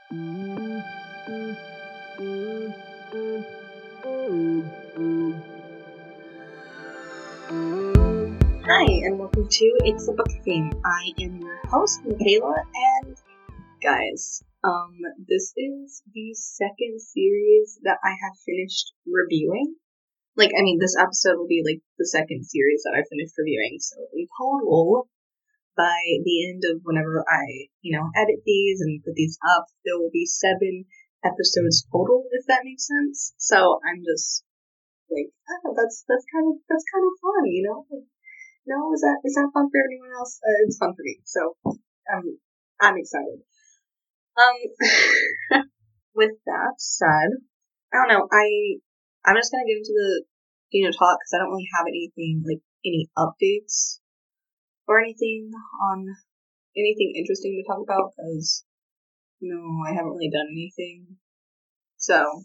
Hi, and welcome to It's the Book Theme. I am your host, Michaela, and guys, this is the second series that I have finished reviewing. This episode will be the second series that I finished reviewing, so in total, by the end of whenever I, edit these and put these up, there will be 7 episodes total, if that makes sense. So I'm just that's kind of fun, No, is that fun for anyone else? It's fun for me, so I'm excited. With that said, I don't know. I'm just gonna get into the talk because I don't really have any updates or anything on anything interesting to talk about because I haven't really done anything. So,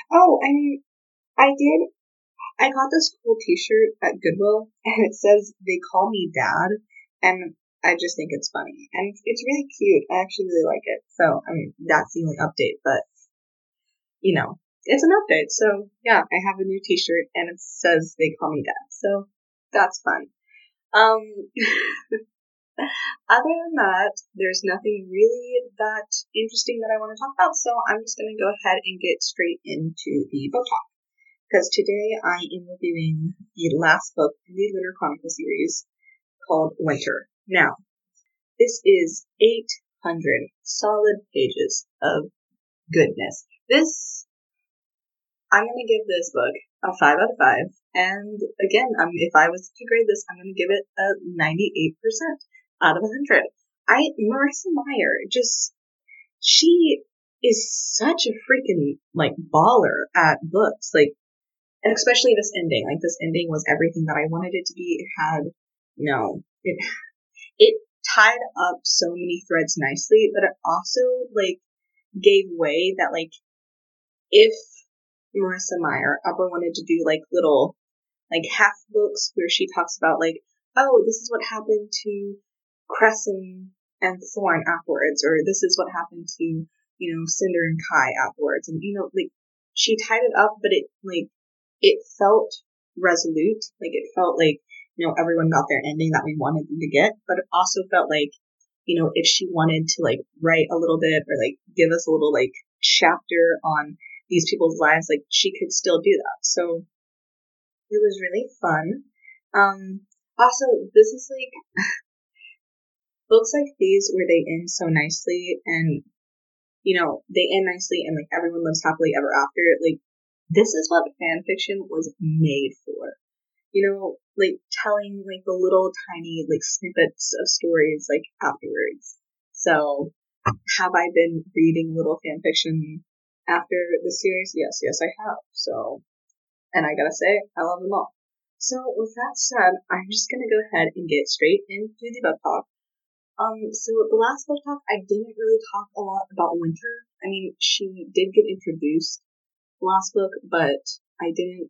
I got this cool t-shirt at Goodwill, and it says, "They call me Dad," and I just think it's funny. And it's really cute. I actually really like it. So, that's the only update, but, it's an update. So, yeah, I have a new t-shirt, and it says, "They call me Dad." So, that's fun. Other than that, there's nothing really that interesting that I want to talk about, so I'm just going to go ahead and get straight into the book talk. Because today I am reviewing the last book in the Lunar Chronicle series called Winter. Now, this is 800 solid pages of goodness. I'm going to give this book a 5 out of 5. And again, if I was to grade this, I'm going to give it a 98% out of 100. Marissa Meyer, she is such a freaking, baller at books. Especially this ending. This ending was everything that I wanted it to be. It had, it tied up so many threads nicely, but it also, gave way that, if Marissa Meyer ever wanted to do, little, half books where she talks about, oh, this is what happened to Crescent and Thorn afterwards, or this is what happened to, Cinder and Kai afterwards, and, she tied it up, but it felt resolute. It felt everyone got their ending that we wanted them to get, but it also felt if she wanted to write a little bit or give us a little chapter on these people's lives, she could still do that. So it was really fun. Also, this is books like these where they end so nicely and they end nicely and everyone lives happily ever after. This is what fan fiction was made for. Telling the little tiny snippets of stories afterwards. So, have I been reading little fan fiction after the series? Yes, I have. So, and I gotta say, I love them all. So, with that said, I'm just gonna go ahead and get straight into the book talk. So the last book talk, I didn't really talk a lot about Winter. She did get introduced last book, but I didn't.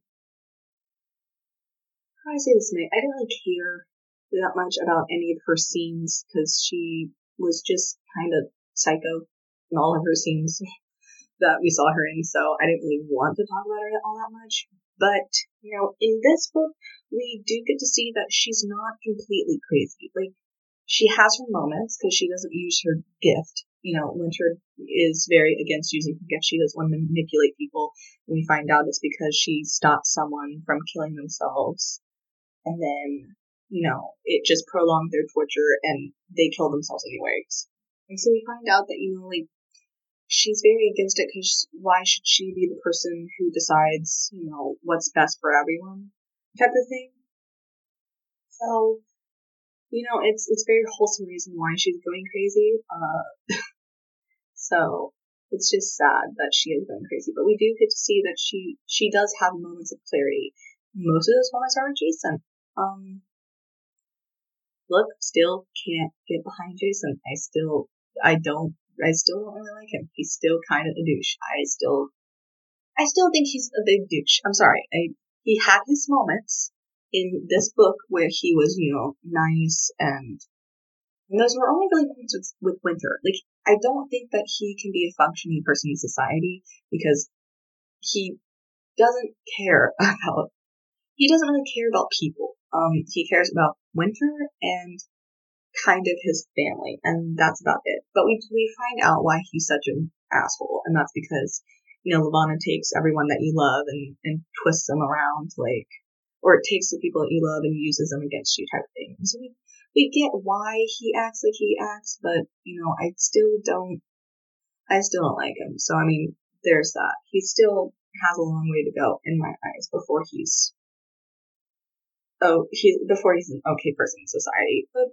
How do I say this, Nate? I didn't really care that much about any of her scenes because she was just kind of psycho in all of her scenes that we saw her in. So I didn't really want to talk about her all that much. But in this book, we do get to see that she's not completely crazy. She has her moments because she doesn't use her gift. Winter is very against using her gift. She doesn't want to manipulate people. And we find out it's because she stopped someone from killing themselves. And then, it just prolonged their torture and they killed themselves anyways. And so we find out that, she's very against it because why should she be the person who decides, what's best for everyone type of thing. So, it's very wholesome reason why she's going crazy. So it's just sad that she is going crazy. But we do get to see that she does have moments of clarity. Most of those moments are with Jason. Look, still can't get behind Jason. I still don't really like him. He's still kind of a douche. I still think he's a big douche. I'm sorry. He had his moments in this book where he was, nice, and those were only really moments with Winter. I don't think that he can be a functioning person in society because he doesn't care about he doesn't really care about people. He cares about Winter and kind of his family, and that's about it. But we find out why he's such an asshole, and that's because Levana takes everyone that you love and twists them around, like, or it takes the people that you love and uses them against you, type of thing. So we get why he acts like he acts, but I still don't like him. So I mean, there's that. He still has a long way to go in my eyes before he's an okay person in society. But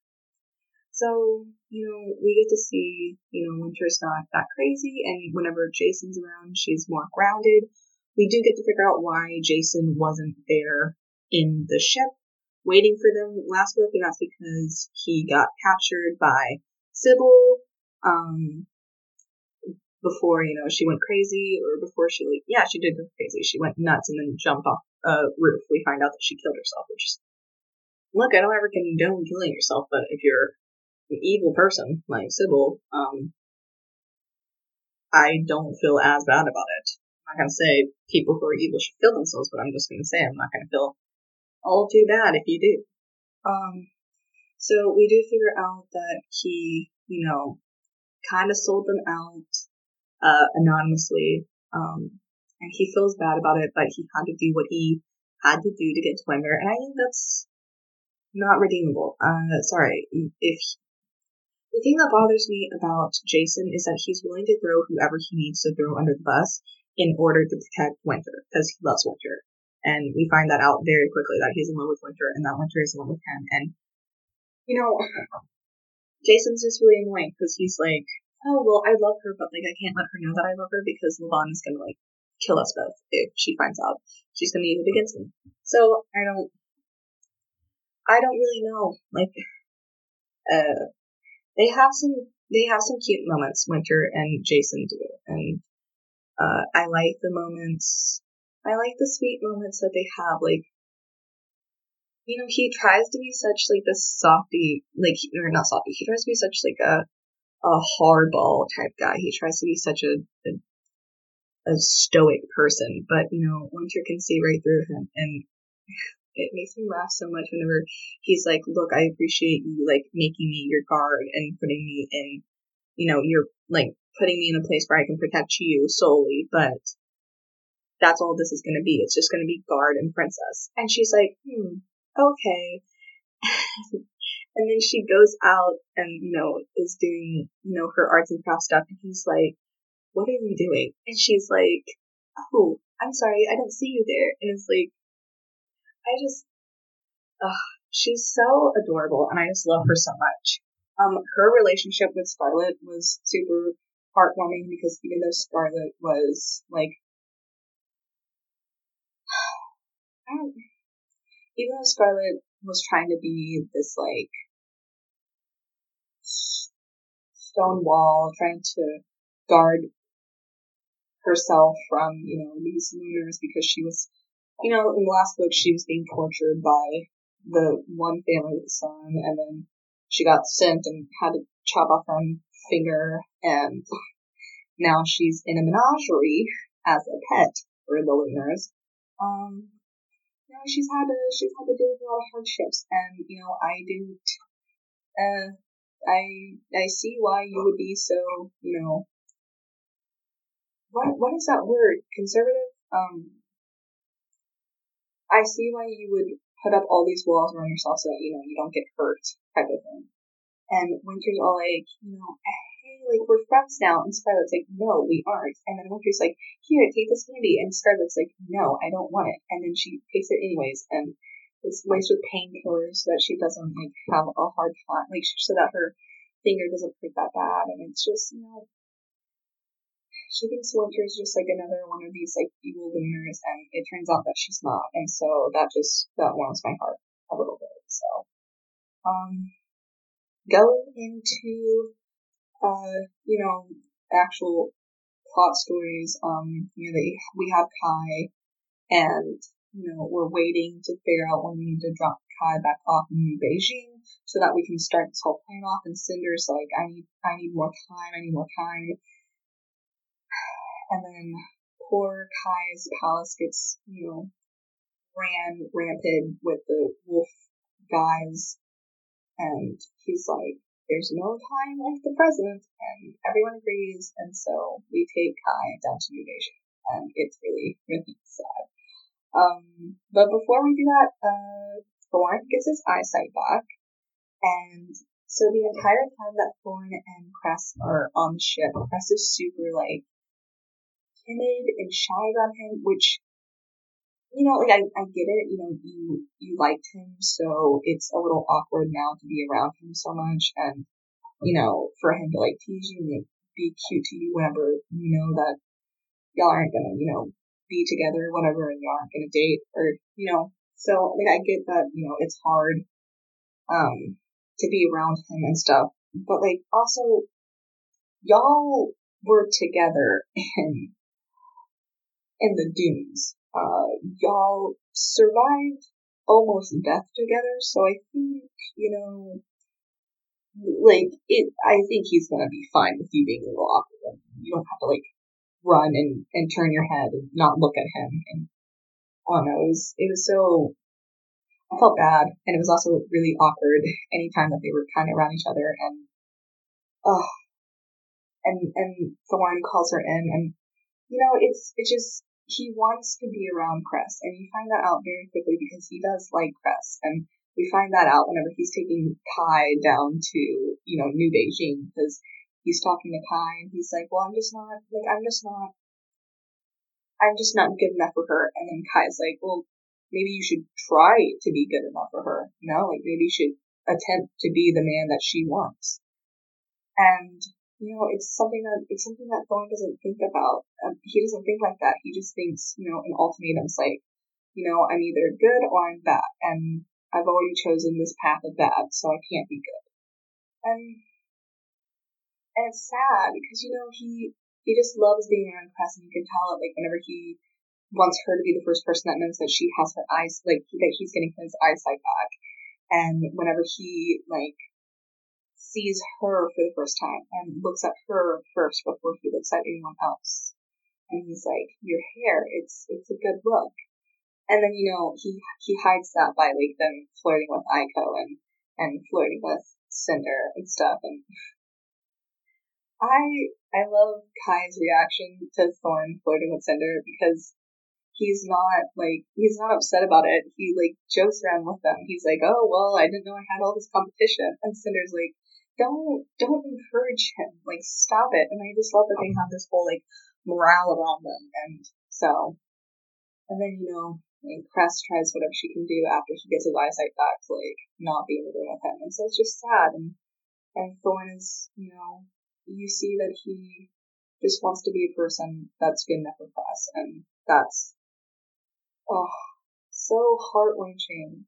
we get to see, Winter's not that crazy, and whenever Jason's around, she's more grounded. We do get to figure out why Jason wasn't there in the ship waiting for them last book, and that's because he got captured by Sybil, before, she went crazy, or before she did go crazy. She went nuts and then jumped off a roof. We find out that she killed herself, which is, look, I don't ever condone killing yourself, but if you're an evil person like Sybil, I don't feel as bad about it. I'm not gonna say people who are evil should kill themselves, but I'm just gonna say I'm not gonna feel all too bad if you do. So we do figure out that he, kind of sold them out, anonymously, and he feels bad about it, but he had to do what he had to do to get to Winter, and I think that's not redeemable. Sorry, if the thing that bothers me about Jason is that he's willing to throw whoever he needs to throw under the bus in order to protect Winter, because he loves Winter. And we find that out very quickly, that he's in love with Winter, and that Winter is in love with him. And, Jason's just really annoying, because he's like, oh, well, I love her, but, like, I can't let her know that I love her, because Levana's gonna, like, kill us both if she finds out. She's gonna use it against me. So, I don't really know. Like, they have some cute moments, Winter and Jason do, and I like the moments. I like the sweet moments that they have. Like, he tries to be such like this softy, or not softy. He tries to be such like a hardball type guy. He tries to be such a stoic person, but Winter can see right through him, and it makes me laugh so much whenever he's like, look, I appreciate you, like, making me your guard and putting me in, you're, like, putting me in a place where I can protect you solely, but that's all this is going to be. It's just going to be guard and princess. And she's like, okay. And then she goes out and, is doing, her arts and crafts stuff, and he's like, what are you doing? And she's like, oh, I'm sorry, I don't see you there. And it's like, she's so adorable, and I just love her so much. Her relationship with Scarlet was super heartwarming, because even though Scarlet was like, even though Scarlet was trying to be this like stone wall, trying to guard herself from these looters, because she was, in the last book she was being tortured by the one family with the son, and then she got sent and had to chop off her own finger, and now she's in a menagerie as a pet for the looters. She's had to deal with a lot of hardships, and I see why you would be so, what is that word? Conservative? I see why you would put up all these walls around yourself so that, you don't get hurt, type of thing. And Winter's all like, hey, like, we're friends now. And Scarlet's like, no, we aren't. And then Winter's like, here, take this candy. And Scarlet's like, no, I don't want it. And then she takes it anyways. And it's laced with painkillers so that she doesn't, like, have a hard time. Like, so that her finger doesn't hurt that bad. And it's just, she thinks Winter's just like another one of these like evil lunars, and it turns out that she's not, and so that warms my heart a little bit. So, going into actual plot stories, we have Kai, and we're waiting to figure out when we need to drop Kai back off in New Beijing. so that we can start this whole plan off. And Cinder's like, I need more time. I need more time. And then poor Kai's palace gets, rampant with the wolf guys, and he's like, there's no time like the present, and everyone agrees, and so we take Kai down to New Beijing, and it's really, really sad. But before we do that, Thorn gets his eyesight back, and so the entire time that Thorn and Cress are on the ship, Cress is super, like, timid and shy around him, which, like, I get it, you liked him, so it's a little awkward now to be around him so much, and, for him to, like, tease you and, like, be cute to you whenever you know that y'all aren't gonna, be together or whatever, and y'all aren't gonna date, or, so, like, I get that, it's hard, to be around him and stuff, but, like, also, y'all were together in the dunes. Y'all survived almost death together, so I think, I think he's gonna be fine with you being a little awkward. You don't have to, like, run and turn your head and not look at him, and I don't know, it was so, I felt bad, and it was also really awkward anytime that they were kind of around each other, and, and Thorn calls her in, and, it's just, he wants to be around Cress, and you find that out very quickly because he does like Cress, and we find that out whenever he's taking Kai down to, New Beijing, because he's talking to Kai, and he's like, well, I'm just not good enough for her, and then Kai's like, well, maybe you should try to be good enough for her, like, maybe you should attempt to be the man that she wants, and it's something that Thorn doesn't think about. He doesn't think like that. He just thinks, in ultimatums, like, I'm either good or I'm bad, and I've already chosen this path of bad, so I can't be good. And it's sad because, he just loves being around Cress, and you can tell it, like, whenever he wants her to be the first person that knows that she has her eyes, like, that he's getting his eyesight back, and whenever he, like, sees her for the first time and looks at her first before he looks at anyone else. And he's like, your hair, it's a good look. And then, he hides that by, like, them flirting with Aiko and flirting with Cinder and stuff. And I love Kai's reaction to Thorn flirting with Cinder because he's not upset about it. He, like, jokes around with them. He's like, oh, well, I didn't know I had all this competition. And Cinder's like, don't encourage him. Like, stop it. And I just love that they have this whole, like, morale around them. And so, and then, like, Cress tries whatever she can do after he gets his eyesight back to, like, not be in the room with him. And so it's just sad. And Thorn is, you see that he just wants to be a person that's good enough for Cress. And that's, so heart-wrenching.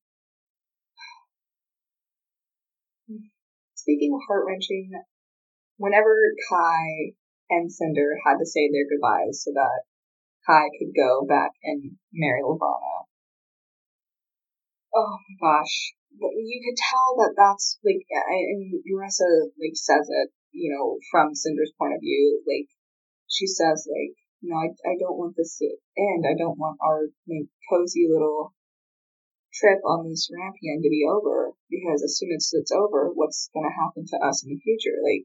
Speaking of heart-wrenching, whenever Kai and Cinder had to say their goodbyes so that Kai could go back and marry Levana, oh my gosh, you could tell that that's, like, and Marissa, like, says it, from Cinder's point of view, like, she says, like, I don't want this to end. I don't want our, like, cozy little trip on this Rampion to be over, because as soon as it's over, what's going to happen to us in the future? Like,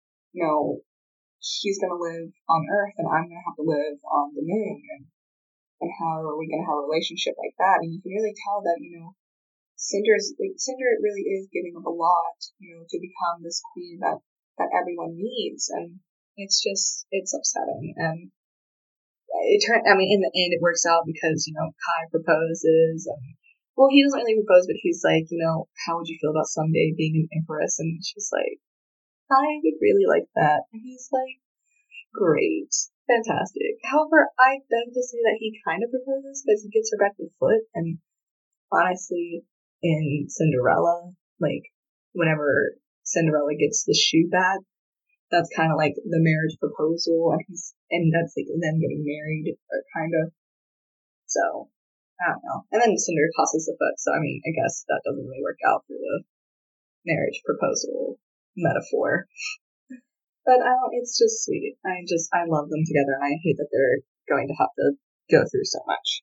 he's going to live on Earth, and I'm going to have to live on the moon, and how are we going to have a relationship like that? And you can really tell that, Cinder really is giving up a lot, to become this queen that everyone needs, and it's upsetting, and in the end, it works out because, Kai proposes, and, well, he doesn't really propose, but he's like, how would you feel about someday being an empress? And she's like, I would really like that. And he's like, great, fantastic. However, I beg to say that he kind of proposes because he gets her back the foot, and honestly, in Cinderella, like, whenever Cinderella gets the shoe back, that's kind of like the marriage proposal, and that's like them getting married, or kind of. So, I don't know. And then Cinder tosses the foot, so I mean, I guess that doesn't really work out for marriage proposal metaphor. But it's just sweet. I love them together, and I hate that they're going to have to go through so much.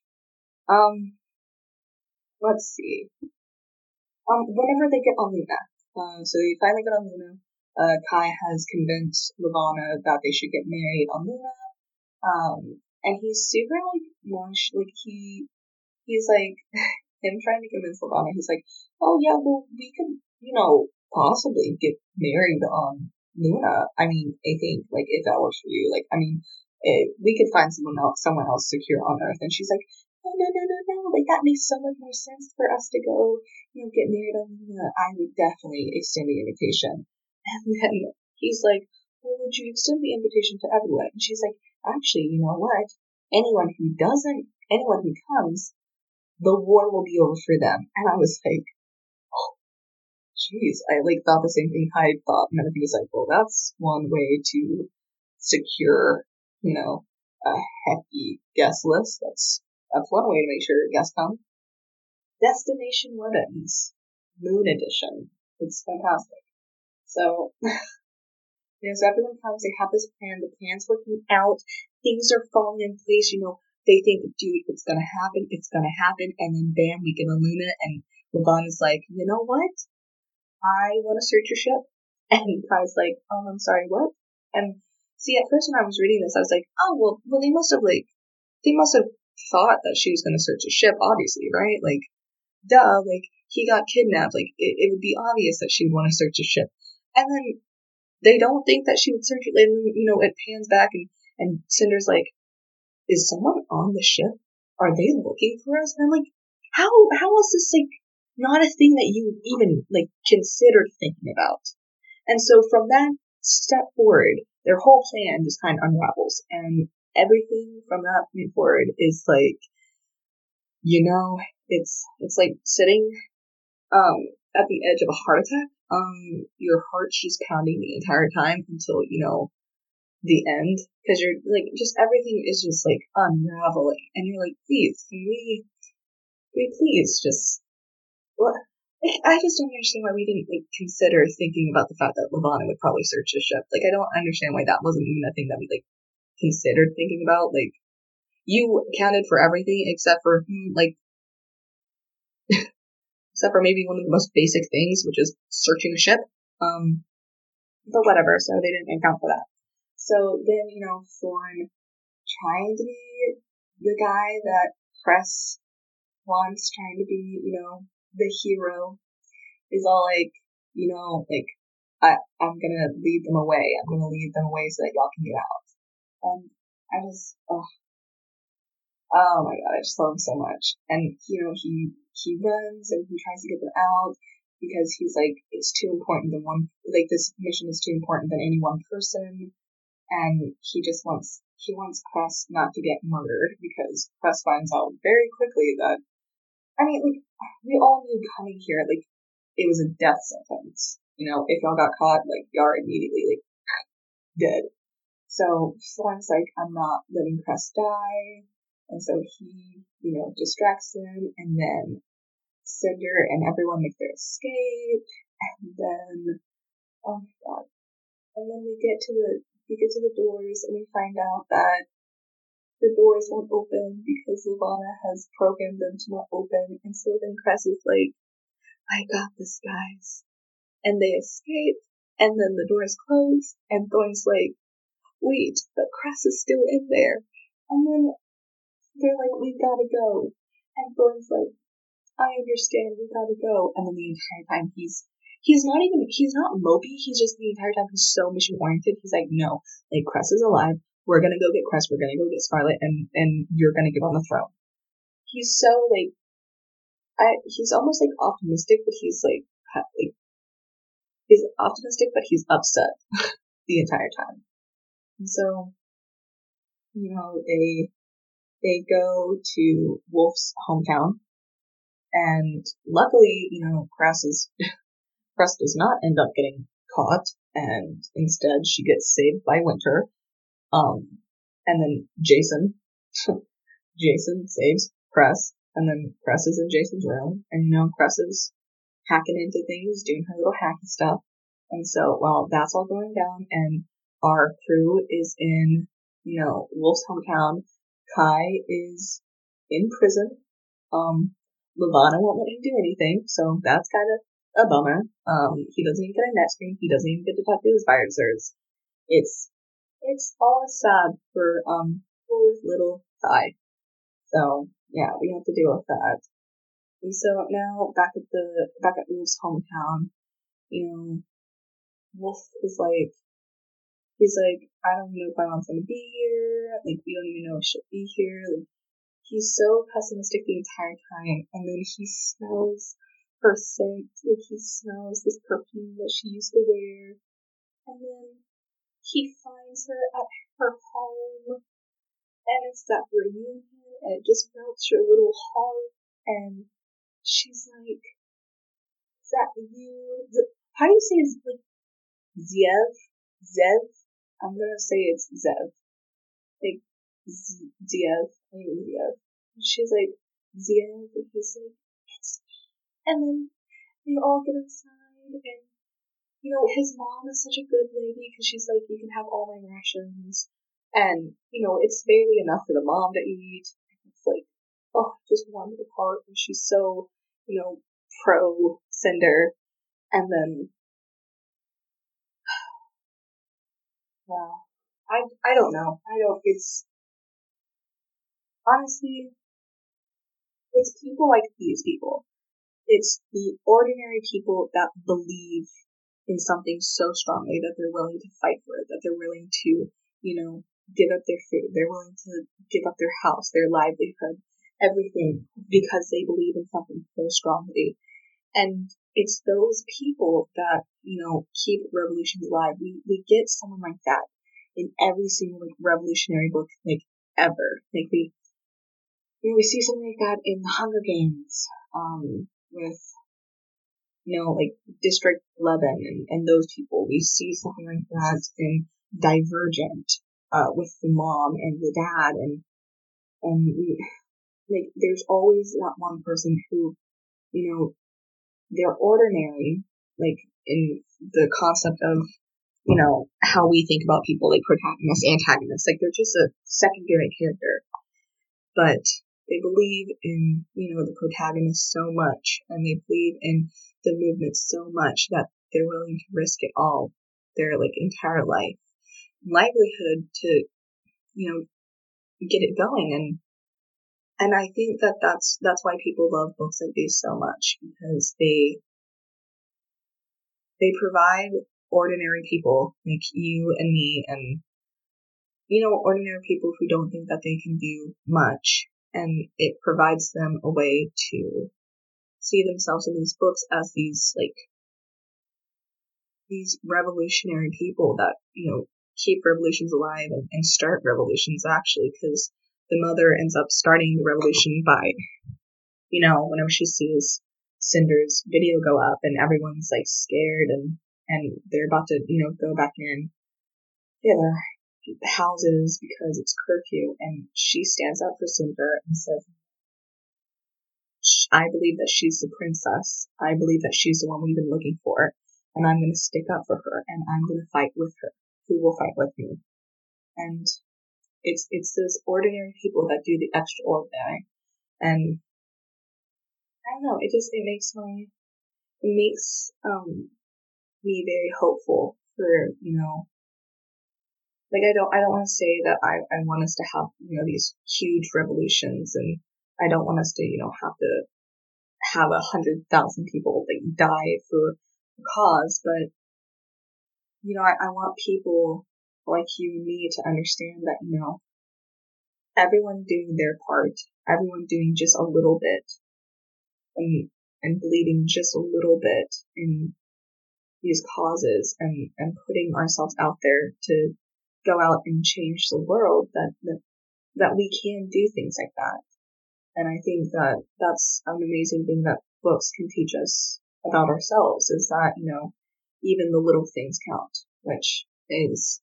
Let's see. Whenever they get on Luna, so they finally get on Luna, Kai has convinced Levana that they should get married on Luna, and he's super, like, nosh, like, he's like, him trying to convince Levana, he's like, oh yeah, well, we could, possibly get married on Luna. I mean, I think, like, if that works for you, like, I mean, we could find someone else secure on Earth. And she's like, no, like, that makes so much more sense for us to go, get married on Luna. I would definitely extend the invitation. And then he's like, well, would you extend the invitation to everyone? And she's like, actually, you know what? Anyone who comes, the war will be over for them. And I was like, oh, jeez, I thought the same thing I thought. And then he was like, well, that's one way to secure, a hefty guest list. That's one way to make sure guests come. Destination Weddings, Moon Edition. It's fantastic. So, so everyone comes, they have this plan, the plan's working out, things are falling in place, they think, dude, it's gonna happen, and then bam, we get a Luna, and Levana's like, you know what? I want to search your ship. And Kai's like, I'm sorry, what? And see, at first when I was reading this, I was like, oh, well, they must have thought that she was gonna search a ship, obviously, right? Like, duh, like, he got kidnapped, like, it would be obvious that she would want to search a ship. And then they don't think that she would search it, and, it pans back, and Cinder's like, is someone on the ship? Are they looking for us? And I'm like, how is this, like, not a thing that you even, like, considered thinking about? And so from that step forward, their whole plan just kind of unravels, and everything from that point forward is like, it's like sitting at the edge of a heart attack. Your heart's just pounding the entire time until the end, because you're like, just everything is just like unraveling, and you're like, please, can we please just, what? Like, I just don't understand why we didn't consider thinking about the fact that Levana would probably search the ship. Like, I don't understand why that wasn't even a thing that we considered thinking about. Like, you accounted for everything except for except for maybe one of the most basic things, which is searching a ship. But whatever. So they didn't account for that. So then, Thorn, trying to be the guy that Cress wants, trying to be, the hero, is all like, I'm gonna lead them away. I'm gonna lead them away so that y'all can get out. And I just, oh my god, I just love him so much. And, he runs and he tries to get them out because he's like, it's too important than this mission is too important than any one person. And he wants Cress not to get murdered, because Cress finds out very quickly that, I mean, we all knew coming here, it was a death sentence. If y'all got caught, y'all are immediately, dead. So Thorn's like, I'm not letting Cress die. And so he, distracts him, and then Cinder and everyone make their escape, and then, oh my god. And then we get to the doors, and we find out that the doors won't open because Levana has programmed them to not open. And so then Cress is like, I got this, guys. And they escape, and then the doors close, and Thorn's like, wait, but Cress is still in there. And then they're like, we gotta go. And Thorn's like, I understand, we gotta go. And then the entire time he's not mopey, he's just the entire time he's so mission oriented. He's like, no, Cress is alive, we're gonna go get Cress, we're gonna go get Scarlet, and you're gonna get on the throne. He's so, he's almost, optimistic, but he's, he's optimistic, but he's upset the entire time. And so, they go to Wolf's hometown, and luckily, Cress does not end up getting caught, and instead she gets saved by Winter. And then Jason saves Cress, and then Cress is in Jason's room, and Cress is hacking into things, doing her little hacky stuff. And so while that's all going down and our crew is in, Wolf's hometown, Kai is in prison. Levana won't let him do anything, so that's kind of a bummer. He doesn't even get a net screen. He doesn't even get to talk to his advisors. It's all sad for poor little Kai. So yeah, we have to deal with that. And so now back at Wolf's hometown, Wolf is like, he's like, I don't even know if my mom's gonna be here. Like, we don't even know if she'll be here. Like, he's so pessimistic the entire time, and then he smells her scent. Like, he smells this perfume that she used to wear, and then he finds her at her home, and it's that reunion, and it just melts your little heart, and she's like, is that you? How do you say it's like Zev? Zev? I'm gonna say it's Zev. Like, Zev. I think it's Zev. She's like, Zev, and he's like, it's me. And then they all get inside, and, his mom is such a good lady, because she's like, you can have all my rations, and, it's barely enough for the mom to eat. It's like, oh, just warms the heart, and she's so, pro Cinder. And then, wow, I don't know. It's, honestly, it's people like these people. It's the ordinary people that believe in something so strongly that they're willing to fight for it, that they're willing to, give up their food, they're willing to give up their house, their livelihood, everything, because they believe in something so strongly. And it's those people that, keep revolutions alive. We get someone like that in every single revolutionary book, ever. We see something like that in the Hunger Games, with, District 11 and those people. We see something like that in Divergent, with the mom and the dad, and there's always that one person who, they're ordinary, in the concept of, how we think about people, like protagonists, antagonists, they're just a secondary character, but they believe in, the protagonist so much, and they believe in the movement so much that they're willing to risk it all, their, entire livelihood to, get it going. And I think that that's why people love books like these so much, because they provide ordinary people like you and me, and, ordinary people who don't think that they can do much, and it provides them a way to see themselves in these books as these revolutionary people that, keep revolutions alive and start revolutions, actually, because the mother ends up starting the revolution by, whenever she sees Cinder's video go up and everyone's scared, and they're about to, go back in their houses because it's curfew, and she stands up for Cinder and says, I believe that she's the princess. I believe that she's the one we've been looking for, and I'm going to stick up for her, and I'm going to fight with her. Who will fight with me? And it's those ordinary people that do the extraordinary. And I don't know, it makes me very hopeful for, I don't want to say that I want us to have, these huge revolutions, and I don't want us to, have 100,000 people die for a cause, but, I want people like you and me to understand that, everyone doing their part, everyone doing just a little bit, and bleeding just a little bit in these causes, and putting ourselves out there to go out and change the world, that we can do things like that. And I think that that's an amazing thing that books can teach us about ourselves, is that, even the little things count, which is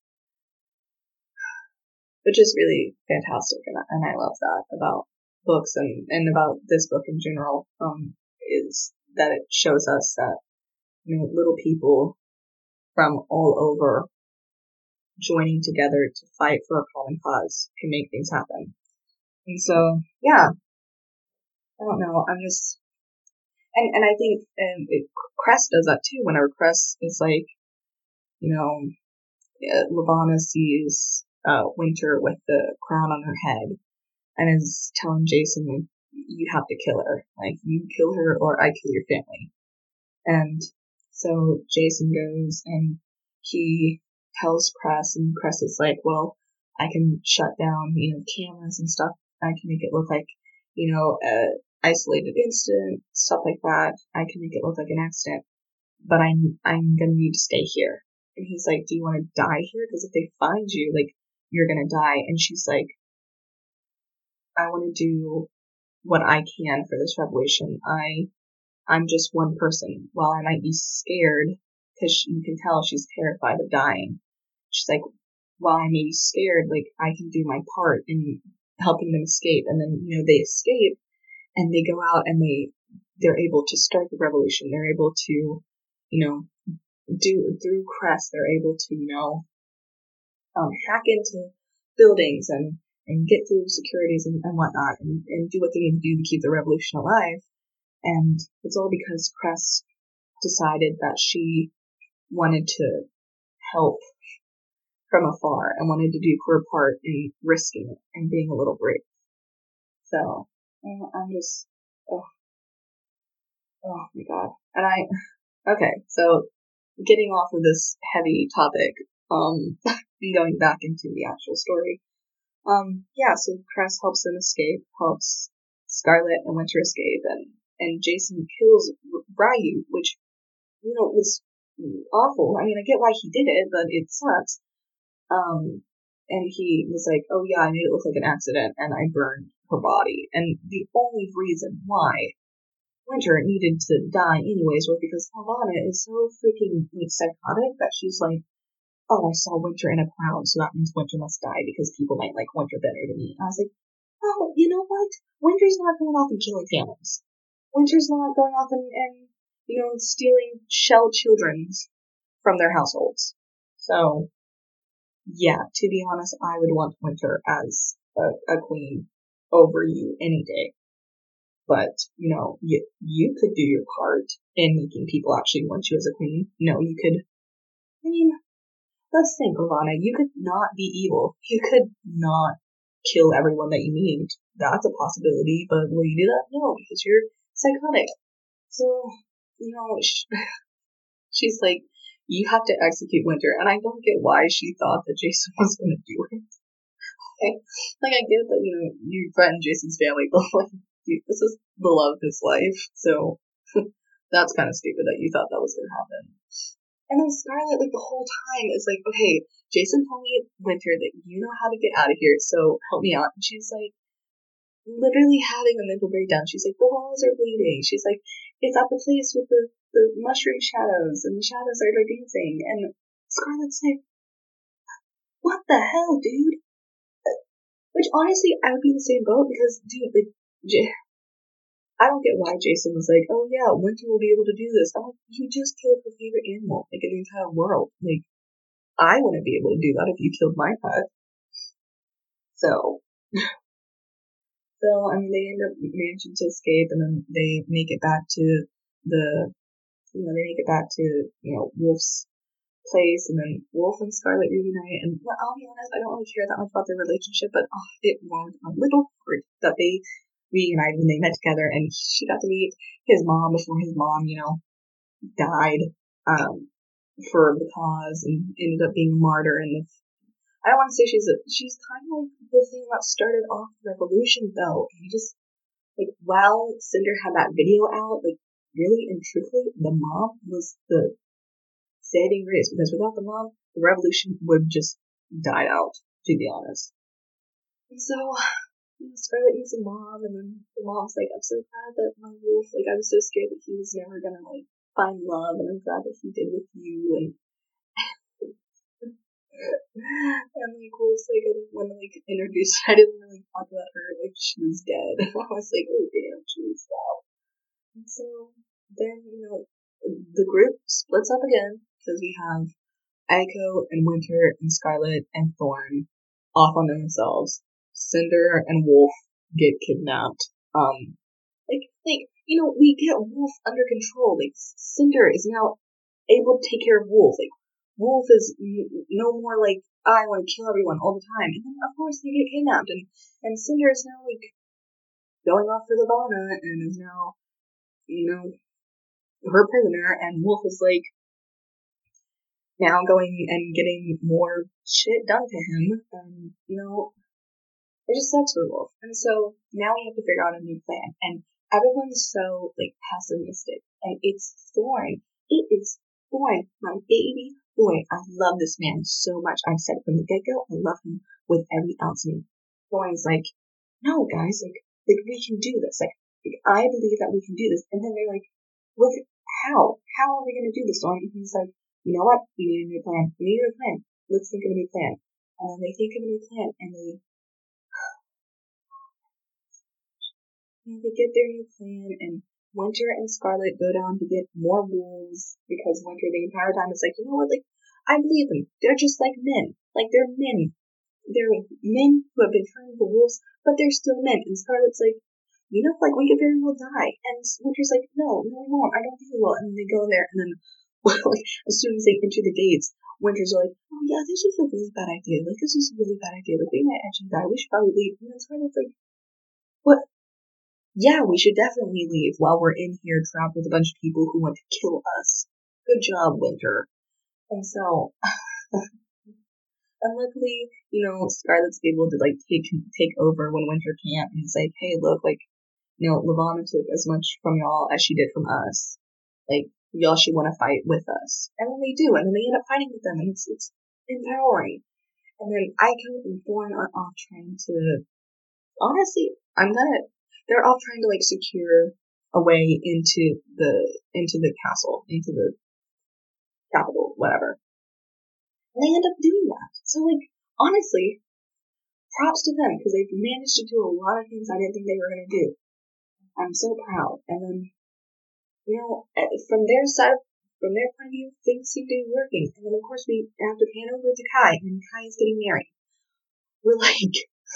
really fantastic. And I love that about books, and about this book in general, is that it shows us that, little people from all over joining together to fight for a common cause can make things happen. And so, yeah, I don't know. I'm just, and I think, Cress does that too. Whenever Cress is like, Levana sees Winter with the crown on her head and is telling Jason, like, you have to kill her. Like, you kill her or I kill your family. And so Jason goes and he tells Cress, and Cress is like, well, I can shut down, cameras and stuff. I can make it look like, a isolated incident, stuff like that. I can make it look like an accident, but I'm gonna need to stay here. And he's like, do you want to die here? Because if they find you, like, you're gonna die. And she's like, I want to do what I can for this revolution. I'm just one person. While I might be scared, because you can tell she's terrified of dying. She's like, while I may be scared, like, I can do my part in helping them escape. And then, they escape and they go out and they're able to start the revolution. They're able to, do through Cress, they're able to, hack into buildings and get through securities and whatnot and do what they need to do to keep the revolution alive. And it's all because Cress decided that she wanted to help from afar and wanted to do her part in risking it and being a little brave. So, I'm just, oh my god. And okay, so getting off of this heavy topic, and going back into the actual story. So Cress helps them escape, helps Scarlet and Winter escape, and Jason kills Ryu, which, was awful. I mean, I get why he did it, but it sucks. And he was like, oh yeah, I made it look like an accident, and I burned her body. And the only reason why Winter needed to die anyways was because Levana is so freaking, like, psychotic that she's like, oh, I saw Winter in a crowd, so that means Winter must die because people might like Winter better than me. And I was like, oh, you know what? Winter's not going off and killing families. Winter's not going off and stealing shell children from their households. So, yeah, to be honest, I would want Winter as a queen over you any day. But, you could do your part in making people actually want you as a queen. You could, let's think, Levana, you could not be evil. You could not kill everyone that you meet. That's a possibility, but will you do that? No, because you're psychotic. So, she's like, you have to execute Winter, and I don't get why she thought that Jason was going to do it. Okay. Like, I get that, you threatened Jason's family, but, like, dude, this is the love of his life, so that's kind of stupid that you thought that was going to happen. And then Scarlet, like, the whole time is like, okay, Jason told me, Winter, that you know how to get out of here, so help me out. And she's like, literally having a mental breakdown. She's like, the walls are bleeding. She's like, it's at the place with the mushroom shadows, and the shadows are dancing. And Scarlet's like, what the hell, dude? Which, honestly, I would be in the same boat, because, dude, like, I don't get why Jason was like, oh yeah, Winter will be able to do this. I'm like, you just killed her favorite animal, like, in the entire world. Like, I wouldn't be able to do that if you killed my pet. So, I mean, they end up managing to escape, and then they make it back to Wolf's place, and then Wolf and Scarlet reunite, and I'll be honest, I don't really care that much about their relationship, but it warmed my little heart that they reunited when they met together, and she got to meet his mom before his mom, died, for the cause, and ended up being a martyr. And I don't want to say she's kind of like the thing that started off the revolution, though. And just, like, while Cinder had that video out, like, really and truthfully, the mom was the saving grace, because without the mom, the revolution would just died out, to be honest. And so, Scarlet meets a mom, and then the mom's like, I'm so glad that my Wolf, like, I was so scared that he was never gonna, like, find love, and I'm glad that he did with you. And like, Wolf's like, I didn't want to, like, introduce her, I didn't want to, like, talk about her, like, she was dead. I was like, oh damn, she was out. And so, then, the group splits up again because we have Aiko and Winter and Scarlet and Thorn off on themselves. Cinder and Wolf get kidnapped. We get Wolf under control. Like, Cinder is now able to take care of Wolf. Like, Wolf is no more like, I want to kill everyone all the time. And then, of course, they get kidnapped. And Cinder is now, like, going off for Levana and is now, her prisoner. And Wolf is, like, now going and getting more shit done to him. And, it just sucks for Wolf. And so now we have to figure out a new plan. And everyone's so, like, pessimistic. And it's Thorn. It is Thorn, my baby boy. I love this man so much. I've said it from the get-go. I love him with every ounce of me. Thorn's like, no, guys, like we can do this. Like, I believe that we can do this. And then they're like, with how? How are we going to do this, Thorn? And he's like, you know what? We need a new plan. We need a new plan. Let's think of a new plan. And then they think of a new plan, and they get their new plan, and Winter and Scarlet go down to get more wolves because Winter the entire time is like, you know what, like, I believe them. They're just like men. Like, they're men. They're men who have been turning into wolves, but they're still men. And Scarlet's like, like, we could very well die. And Winter's like, no, we won't. I don't think we will. And they go there, and then, like, as soon as they enter the gates, Winter's like, oh yeah, this is a really bad idea. Like, this is a really bad idea. Like, we might actually die. We should probably leave. And then Scarlet's like, what? Yeah, we should definitely leave while we're in here trapped with a bunch of people who want to kill us. Good job, Winter. And so, and luckily, Scarlet's able to, like, take over when Winter can't, and it's like, hey, look, like, Levana took as much from y'all as she did from us. Like, y'all should want to fight with us. And then they do, and then they end up fighting with them, and it's empowering. And then Aiko and Thorn are off trying to, honestly, they're all trying to, like, secure a way into the castle, into the capital, whatever. And they end up doing that. So, like, honestly, props to them, because they've managed to do a lot of things I didn't think they were going to do. I'm so proud. And then, from their side, from their point of view, things seem to be working. And then, of course, we have to pan over to Kai, and Kai is getting married. We're like,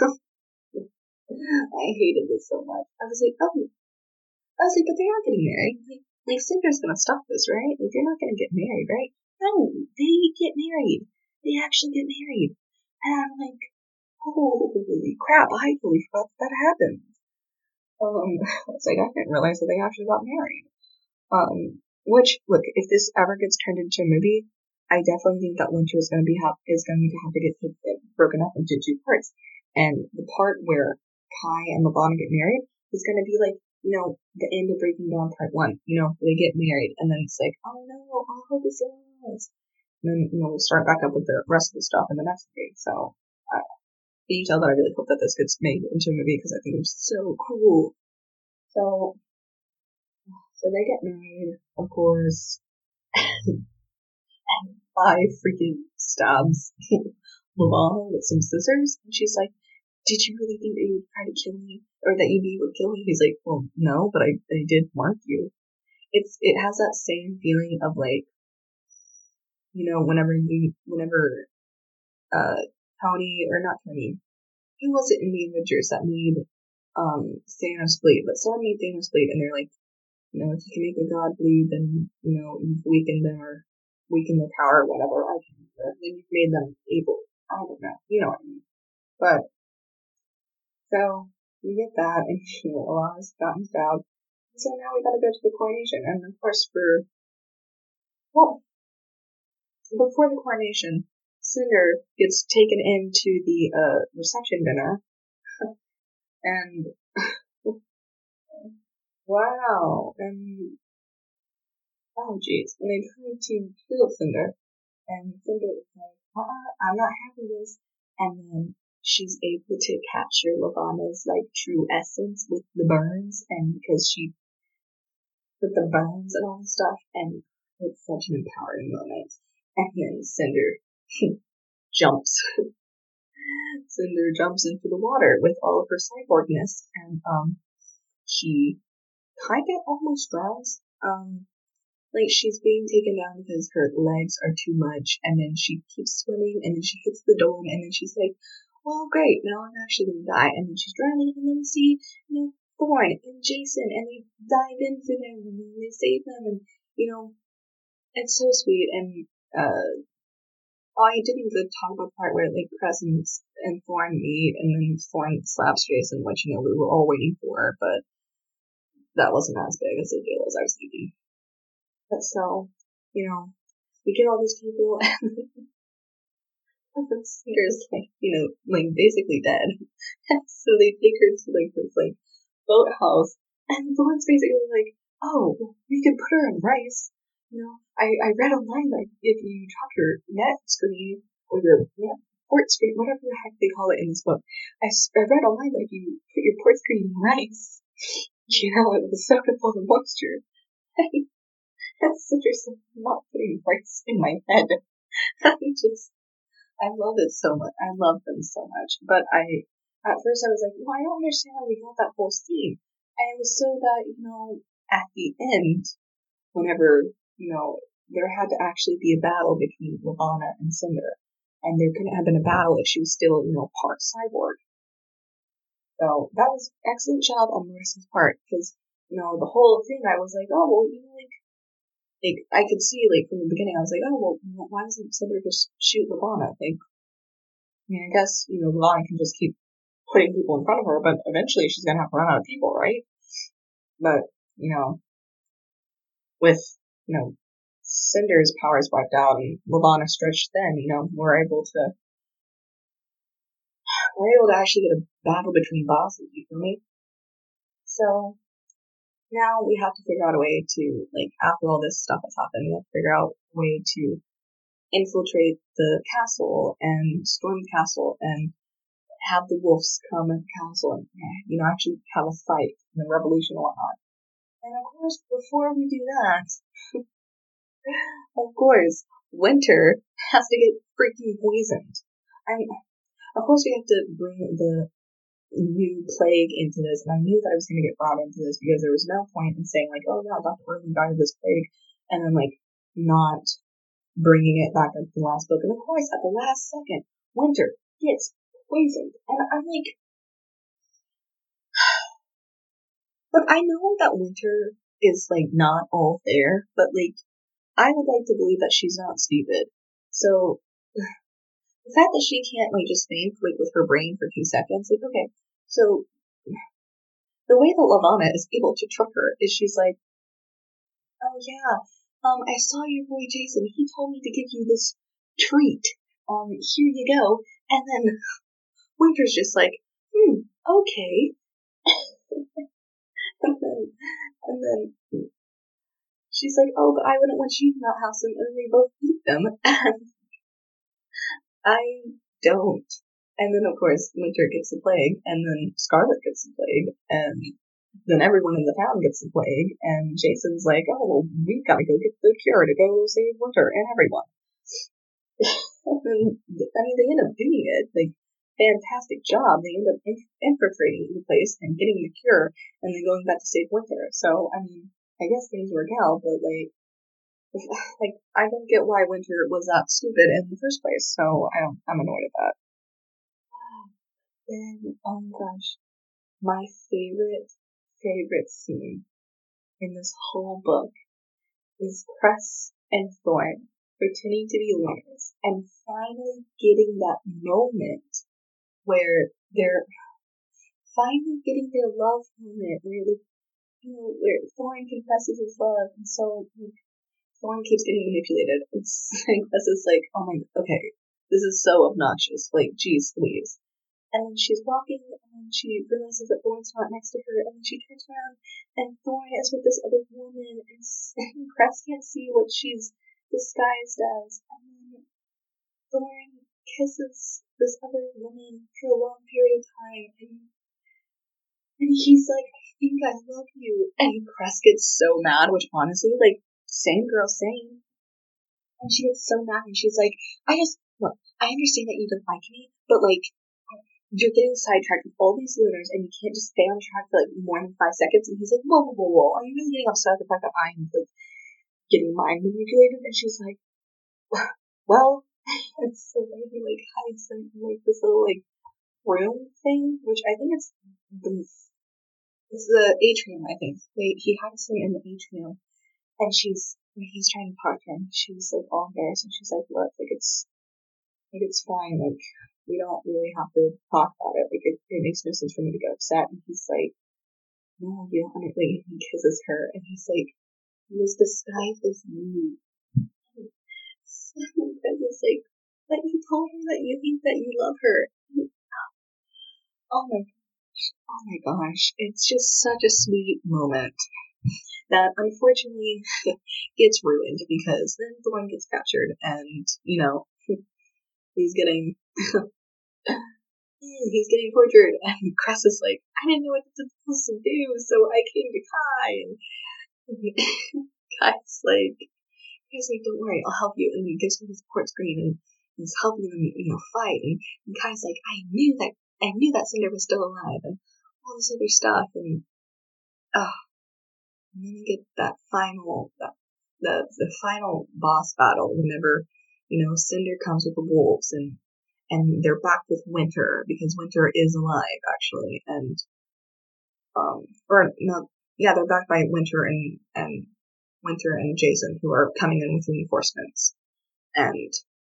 I hated this so much. I was like, but they're not getting married. Like, Cinder's gonna stop this, right? Like, they're not gonna get married, right? No, they get married. They actually get married. And I'm like, holy crap, I totally forgot that happened. It's like, I didn't realize that they actually got married. Which, look, if this ever gets turned into a movie, I definitely think that Winter is going to have to get broken up into two parts. And the part where Kai and Levana get married is going to be like, the end of Breaking Dawn Part 1. They get married, and then it's like, oh no, all hope is lost. And then, we'll start back up with the rest of the stuff in the next movie. So, you can tell that I really hope that this gets made into a movie because I think it's so cool. So they get married, of course, and I freaking stabs Levana with some scissors, and she's like, did you really think that you would try to kill me? Or that you'd be able to kill me? He's like, well, no, but I did mark you. It has that same feeling of, like, whenever Tony, or not Tony, who was it in the Avengers that made Thanos bleed? But someone made Thanos bleed, and they're like, if you can make a god bleed, then, you've weakened them or weakened their power or whatever. I can't remember. Then you've made them able. I don't know. You know what I mean. But, so, we get that, and, Alana's gotten stabbed. So now we gotta go to the coronation. And, of course, before the coronation, Cinder gets taken into the, reception dinner. And, wow. And, oh jeez. And they try to kill Cinder. And Cinder is like, I'm not having this. And then she's able to capture Levana's, like, true essence with the burns, and because she with the burns and all the stuff, and it's such an empowering moment. And then Cinder jumps. Cinder jumps into the water with all of her cyborgness, and she kind of almost drowns. like she's being taken down because her legs are too much, and then she keeps swimming, and then she hits the dome, and then she's like, well, great, now I'm actually gonna die, and then she's drowning, and then we see, Thorn and Jason, and they dive in for them, and then they save them, and, it's so sweet, and, I didn't even talk about the part where, like, Crescent and Thorn meet, and then Thorn slaps Jason, which, we were all waiting for, but that wasn't as big as a deal as I was thinking. But so, we get all these people, and the Cinder's like basically dead. And so they take her to like this boathouse, and Thorn's basically like, oh, we could put her in rice. I read online that if you drop your net screen or your port screen, whatever the heck they call it in this book, I read online that if you put your port screen in rice, it will soak up all the moisture. That's such a not putting rice in my head. I love it so much. I love them so much. But at first I was like, well, I don't understand how we got that whole scene. And it was so that, at the end, whenever, there had to actually be a battle between Levana and Cinder. And there couldn't have been a battle if she was still, part cyborg. So that was an excellent job on Marissa's part, because, the whole thing I was like, oh, well, I could see, from the beginning, I was like, oh, well, why doesn't Cinder just shoot Levana? I guess, Levana can just keep putting people in front of her, but eventually she's gonna have to run out of people, right? But, with, Cinder's powers wiped out and Levana stretched thin, we're able to actually get a battle between bosses, you feel me? So, now we have to figure out a way to, after all this stuff has happened, we have to figure out a way to infiltrate the castle and storm the castle and have the wolves come in the castle and, actually have a fight in the revolution and whatnot. And of course, before we do that, of course, Winter has to get freaking poisoned. Of course we have to bring the new plague into this, and I knew that I was going to get brought into this because there was no point in saying, oh yeah, Dr. Orlin died of this plague, and then, not bringing it back into the last book. And of course, at the last second, Winter gets poisoned. And I'm like, look, I know that Winter is, not all there, but, I would like to believe that she's not stupid. So, the fact that she can't, just think, with her brain for 2 seconds, okay, so, the way that Levana is able to trick her is she's like, oh yeah, I saw your boy Jason, he told me to give you this treat, here you go, and then Winter's just like, okay, and then she's like, oh, but I wouldn't want you to not have some, and then they both eat them, and I don't. And then, of course, Winter gets the plague, and then Scarlet gets the plague, and then everyone in the town gets the plague, and Jason's like, oh, well, we gotta go get the cure to go save Winter and everyone. And then, they end up doing it, fantastic job. They end up infiltrating the place and getting the cure, and then going back to save Winter. So, I guess things work out, but, I don't get why Winter was that stupid in the first place, so I'm annoyed at that. Then, oh my gosh, my favorite scene in this whole book is Cress and Thorn pretending to be lovers and finally getting that moment where they're finally getting their love moment where where Thorn confesses his love, and so Thorn keeps getting manipulated. It's Cress is like, oh my, okay, this is so obnoxious. Geez, please. And then she's walking, and then she realizes that Thorn's not next to her, and then she turns around, and Thorn is with this other woman, and Cress can't see what she's disguised as, and then Thorn kisses this other woman for a long period of time, and he's like, I think I love you, and Cress gets so mad, which honestly, same girl, same, and she gets so mad, and she's like, look, I understand that you don't like me, but you're getting sidetracked with all these lunars and you can't just stay on track for like more than 5 seconds. And he's like, whoa, whoa, whoa, whoa, are you really getting upset at the fact that I'm like getting mind manipulated? And she's like, well, and so then he like hides them in like this little like room thing, which I think it's the atrium, I think. He hides them in the atrium, and he's trying to talk to her, and she's like all embarrassed, and she's like, look, it's fine, like, we don't really have to talk about it, like, it makes no sense for me to get upset, and he's like, no, you don't, like, he kisses her, and he's like, he was disguised as you. Because it's like, but you told her that you think that you love her. Oh my Oh my gosh, it's just such a sweet moment that unfortunately gets ruined because then Thorn gets captured and, he's getting he's getting tortured and Cress is like, I didn't know what to supposed to do, so I came to Kai and Kai's like, don't worry, I'll help you, and he gives him his support screen and he's helping them, fight, and Kai's like, I knew that Cinder was still alive and all this other stuff, and and then you get that the final boss battle whenever, Cinder comes with the wolves and they're back with Winter because Winter is alive actually, and or no, yeah, they're backed by Winter and Jason, who are coming in with reinforcements, and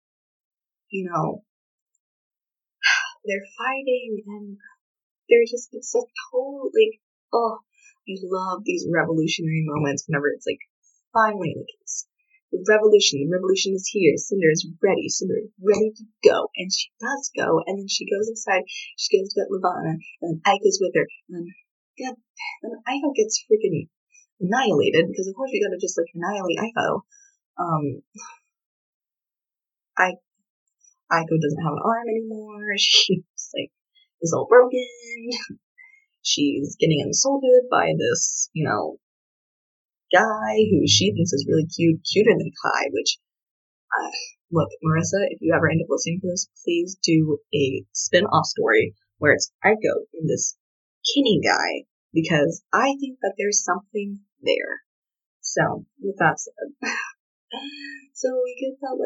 they're fighting and it's a total like, oh, I love these revolutionary moments whenever it's like finally like it's the revolution is here, Cinder is ready to go, and she does go, and then she goes inside, she goes to get Levana, and Aiko's with her, and then Aiko gets freaking annihilated, because of course we gotta just like annihilate Aiko. Aiko doesn't have an arm anymore, she's like is all broken, she's getting insulted by this, guy who she thinks is really cuter than Kai, which, look, Marissa, if you ever end up listening to this, please do a spin-off story where it's Aiko and this Kinney guy, because I think that there's something there. So, with that said, so we get that,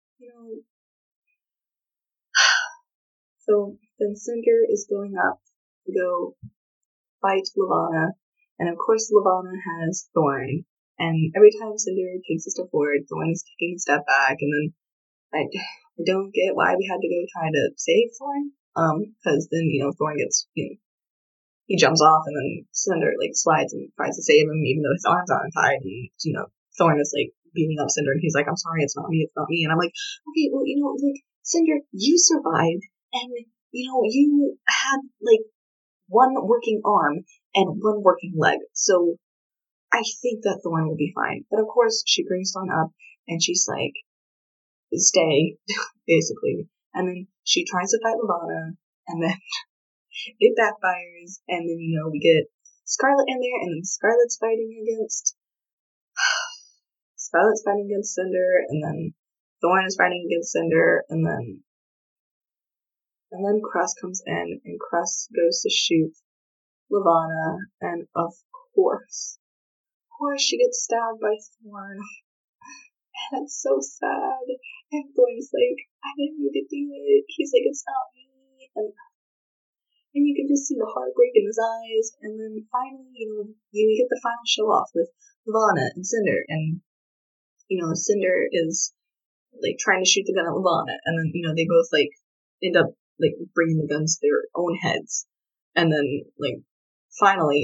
so then Cinder is going up to go fight Levana, and of course Levana has Thorn, and every time Cinder takes a step forward, Thorn is taking a step back, and then I don't get why we had to go try to save Thorn, because then, Thorn gets, he jumps off, and then Cinder, slides and tries to save him, even though his arms aren't tied, and, Thorn is, beating up Cinder, and he's like, I'm sorry, it's not me, and I'm like, okay, well, Cinder, you survived, and, you had, one working arm and one working leg, so I think that Thorn will be fine. But of course, she brings Thorn up, and she's like, stay, basically. And then she tries to fight Levana, and then it backfires, and then, we get Scarlet in there, and then Scarlet's fighting against Cinder, and then Thorn is fighting against Cinder, and then Cress comes in, and Cress goes to shoot Levana, and of course she gets stabbed by Thorn, and it's so sad, and Thorn's like, I didn't mean to do it, he's like, it's not me, and you can just see the heartbreak in his eyes, and then finally, we get the final show off with Levana and Cinder, and, Cinder is, trying to shoot the gun at Levana, and then, they both, end up, bringing the guns to their own heads, and then, finally,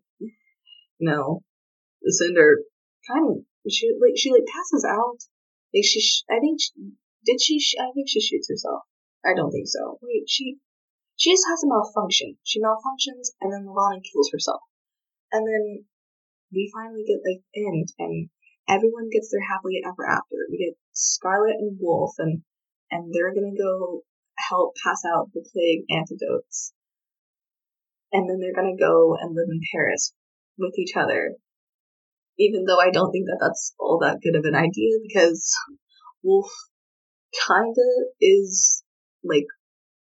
Cinder kind of, she passes out, I think she shoots herself, I don't think so, wait, she just has a malfunction, she malfunctions, and then Levana kills herself, and then we finally get, end, and everyone gets their happily ever after. We get Scarlet and Wolf, and they're gonna go help pass out the plague antidotes. And then they're gonna go and live in Paris with each other. Even though I don't think that that's all that good of an idea, because Wolf kinda is,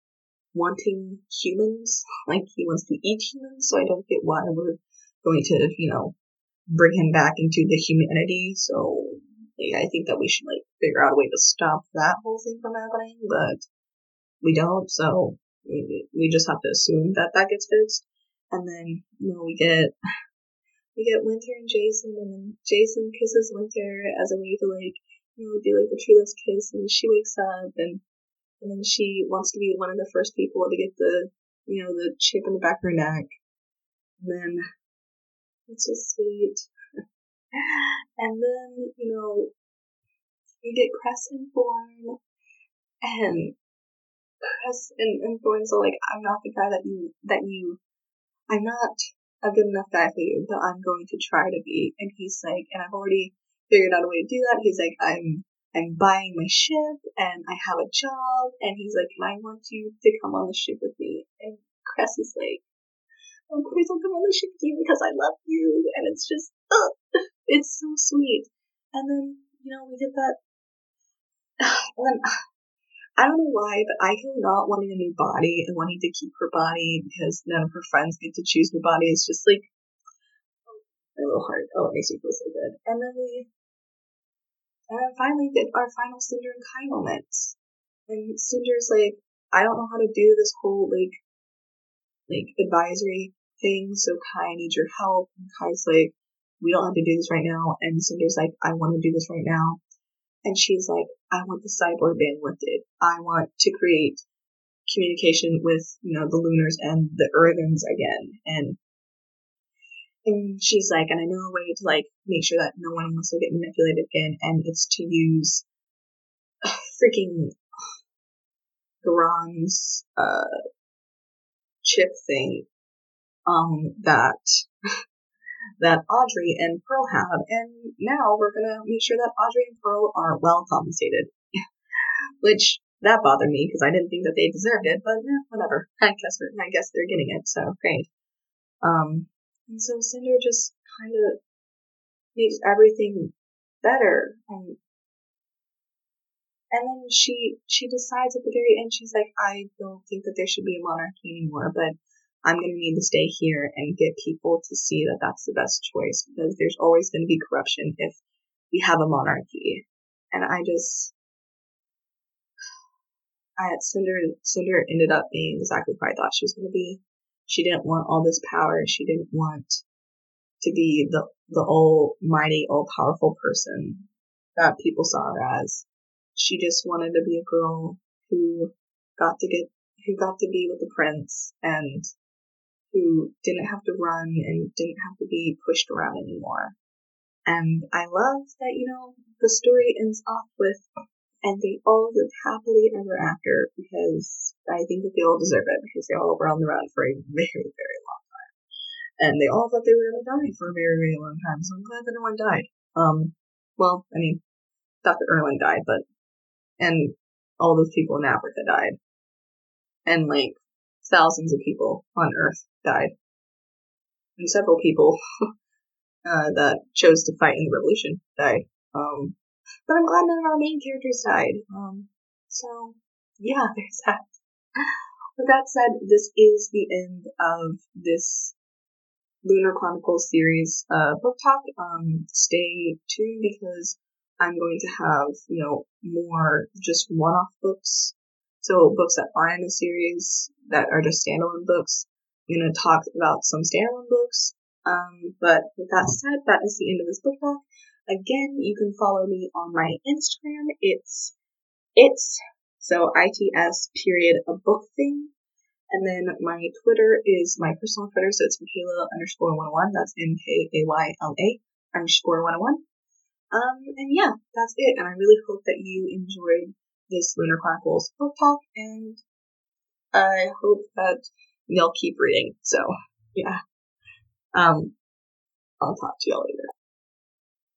wanting humans. Like, he wants to eat humans, so I don't get why we're going to, bring him back into the humanity. So, yeah, I think that we should, figure out a way to stop that whole thing from happening, but we don't, so we just have to assume that that gets fixed. And then, we get Winter and Jason, and then Jason kisses Winter as a way to, do, the treeless kiss, and she wakes up, and then she wants to be one of the first people to get the chip in the back of her neck. And then it's just sweet. And then, we get Cress and Thorn, and Cress and Thorn's are like, I'm not the guy I'm not a good enough guy for you, but I'm going to try to be. And he's like, and I've already figured out a way to do that. He's like, I'm buying my ship, and I have a job, and he's like, and I want you to come on the ship with me. And Cress is like, of course I'll come on the ship with you because I love you. And it's just, it's so sweet. And then, we get that, and then, I don't know why, but Aiko not wanting a new body and wanting to keep her body because none of her friends get to choose new body is just like my little heart. Oh, it makes me feel so good. And then finally get our final Cinder and Kai moment. And Cinder's like, I don't know how to do this whole advisory thing, so Kai, I need your help. And Kai's like, we don't have to do this right now. And Cinder's like, I want to do this right now. And she's like, I want the cyborg ban lifted. I want to create communication with, the Lunars and the Earthens again. And she's like, and I know a way to, make sure that no one wants to get manipulated again, and it's to use freaking Garon's, chip thing, that Audrey and Pearl have, and now we're gonna make sure that Audrey and Pearl are well compensated. Which, that bothered me, because I didn't think that they deserved it, but whatever. I guess they're getting it, so great. And so Cinder just kind of makes everything better, and then she decides at the very end, she's like, I don't think that there should be a monarchy anymore, but I'm going to need to stay here and get people to see that that's the best choice, because there's always going to be corruption if we have a monarchy. And Cinder ended up being exactly what I thought she was going to be. She didn't want all this power. She didn't want to be the almighty, all-powerful person that people saw her as. She just wanted to be a girl who got to be with the prince, and who didn't have to run and didn't have to be pushed around anymore. And I love that, the story ends off with, and they all live happily ever after, because I think that they all deserve it, because they all were on the run for a very, very long time. And they all thought they were going to die for a very, very long time, so I'm glad that no one died. Well, I mean, Dr. Erwin died, and all those people in Africa died. And, thousands of people on Earth died. And several people that chose to fight in the revolution died. But I'm glad none of our main characters died. So, yeah, there's that. With that said, this is the end of this Lunar Chronicles series book talk. Stay tuned, because I'm going to have, more just one-off books. So books that aren't in the series, that are just standalone books. I'm going to talk about some standalone books. But with that said, that is the end of this book talk. Again, you can follow me on my Instagram. It's so ITS period a book thing. And then my Twitter is my personal Twitter, so it's Michaela_101. That's MKAYLA_101. And yeah, that's it. And I really hope that you enjoyed this Lunar Chronicles book talk, and I hope that y'all keep reading. So, yeah. I'll talk to y'all later.